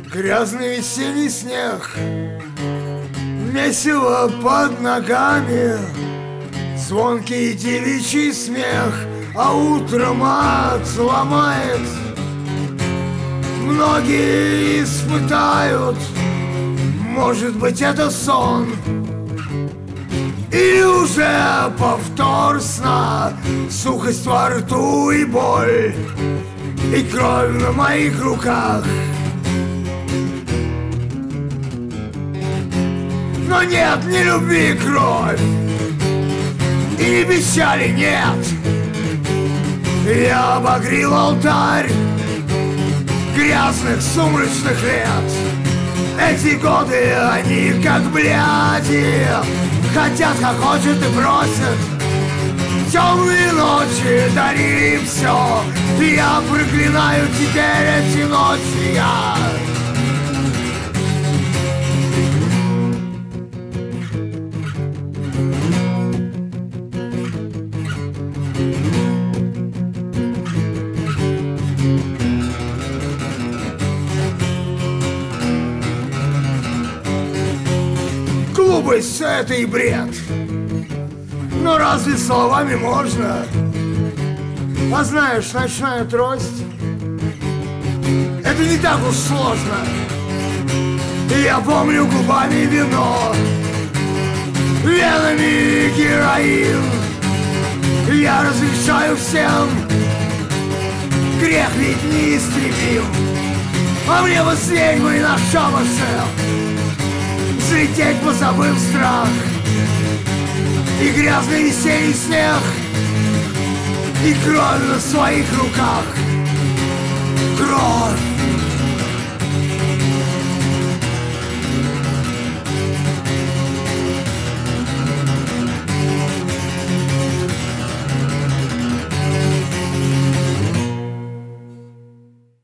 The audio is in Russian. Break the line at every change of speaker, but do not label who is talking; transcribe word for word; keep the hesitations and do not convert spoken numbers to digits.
Грязный весенний снег, месиво под ногами, звонкий девичий смех, а утром ад ломает. Многие испытают, может быть, это сон, или уже повтор сна, сухость во рту и боль, и кровь на моих руках. Но нет ни любви кровь, и ни печали нет. Я обогрел алтарь грязных сумрачных лет. Эти годы, они как бляди, хотят, хохочут и просят. Темные ночи дарили им все, и я проклинаю теперь эти ночи. Я глупость, все это и бред. Но разве словами можно? А знаешь, ночная трость — это не так уж сложно. И я помню губами вино, венами героин. Я разрешаю всем, грех ведь неистребим. А мне бы слеть бы и на шабаше, взлететь, позабыв страх, и грязный весенний снег, и кровь на своих руках.